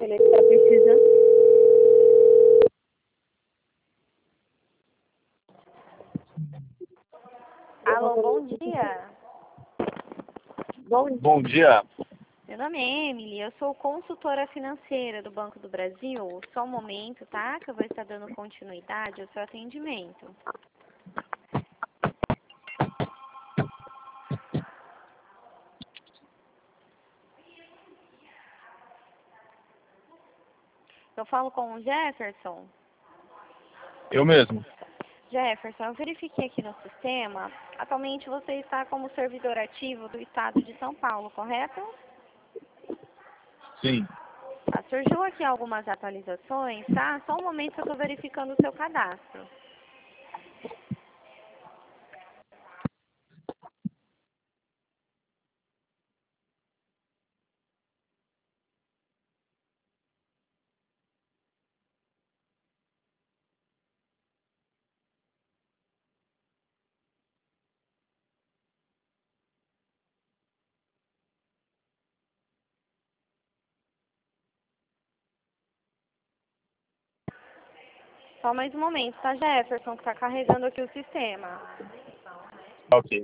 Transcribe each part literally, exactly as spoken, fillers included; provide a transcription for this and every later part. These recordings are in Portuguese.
ele está precisando. Alô, bom dia. Bom dia. Bom dia. Meu nome é Emily, eu sou consultora financeira do Banco do Brasil. Só um momento, tá? Que eu vou estar dando continuidade ao seu atendimento. Eu falo com o Jefferson. Eu mesmo. Jefferson, eu verifiquei aqui no sistema. Atualmente você está como servidor ativo do Estado de São Paulo, correto? Sim. Ah, surgiu aqui algumas atualizações, tá? Só um momento que eu estou verificando o seu cadastro. Só mais um momento, tá, Jefferson, que está carregando aqui o sistema. Ok.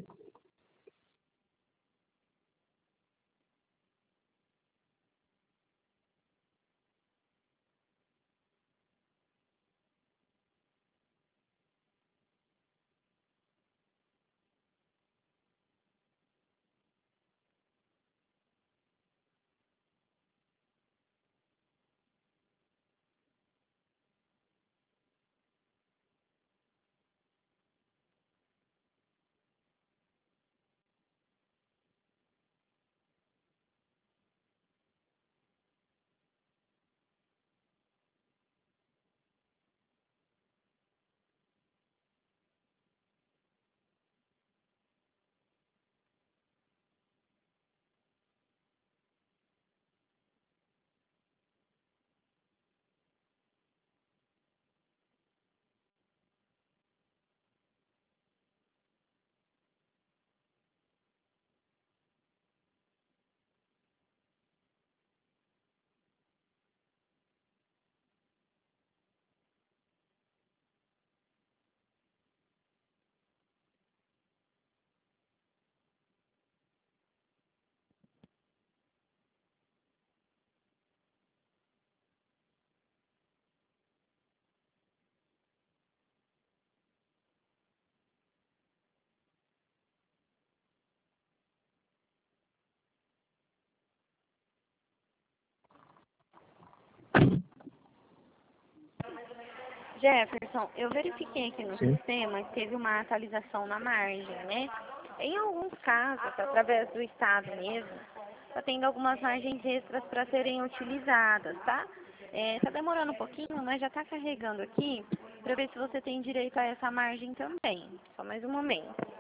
Jefferson, eu verifiquei aqui no Sim. sistema que teve uma atualização na margem, né? Em alguns casos, através do Estado mesmo, está tendo algumas margens extras para serem utilizadas, tá? Está demorando um pouquinho, mas já está carregando aqui para ver se você tem direito a essa margem também. Só mais um momento.